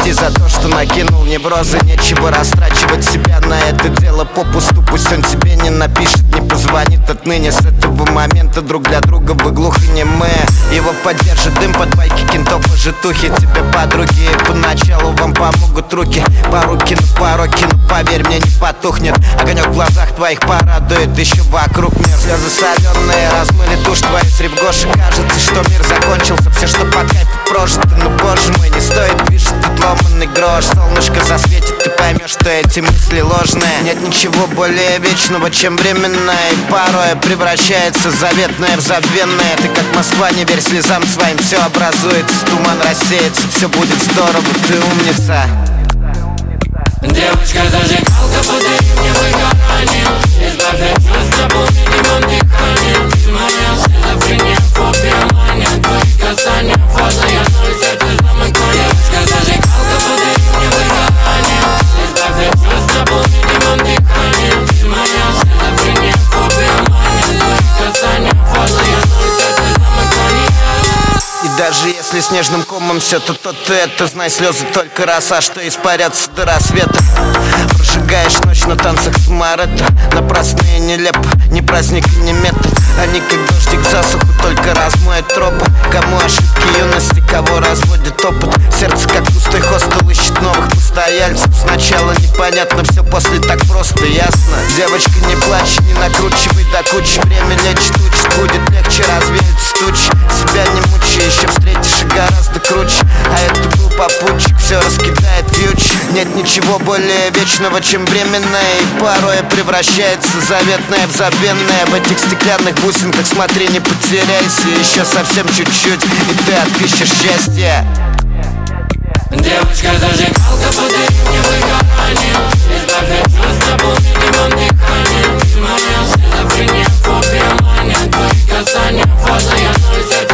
Прости за то, что накинул неврозы. Нечего растрачивать себя на это дело попусту. Пусть он тебе не напишет, не позвонит отныне. С этого момента друг для друга вы глухонемые. Его поддержит дым под байки кентов и житухи. Тебе подруги поначалу вам помогут руки. Поруки на пороки, но поверь мне, не потухнет. Огонек в глазах твоих порадует, еще вокруг мир. Слезы соленые размыли тушь твою с ревгоши. Кажется, что мир закончился, все, что по кайфу прожито. Но боже мой, не стоит движет отломанный грош. Солнышко засветит, ты поймешь, что эти мысли ложные. Нет ничего более вечного, чем временное. И порой превращается заветное в забвенное. Ты как Москва, не верь слезам своим, все образуется. Туман рассеется, все будет здорово, ты умница. Девочка, зажигалка, подари мне выгорание. Избавь от чувств наполненным дыханием. Ты моя шизофрения, фобия, мания. Твои касания, фаза, я ноль, сердце замыкание. Девочка, зажигалка, подари мне выгорание. Избавь от чувств наполненным дыханием. Ты моя шизофрения, фобия, мания. Твои касания, фаза, я ноль, сердце замыкание. И даже если снежным комом все то ты это, знай, слезы только роса, что испарятся до рассвета. Прожигаешь ночь на танцах с Маретто. Напрасно и нелепо, ни праздник и не метод. Они как дождик засуху, только размоет тропы. Кому ошибки юности, кого разводит опыт. Сердце как пустой хостел ищет новых постояльцев. Сначала непонятно, все после так просто, ясно. Девочка, не плачь, не накручивай до кучи. Время лечит, учит, будет легче развеять тучи. Себя не мучай, еще встретишь и гораздо круче. А это был попутчик, все раскидает вьючи. Нет ничего более вечного, чем временное. И порой превращается заветное в забвенное. В этих стеклянных бусинках смотри, не потеряйся. Еще совсем чуть-чуть, и ты отыщешь счастье. Девочка, зажигалка, подари мне выгорание. Избавь от чувств наполненным дыханием. Ты моя шизофрения, фобия, мания. Твои касания, фаза, я ноль, сердце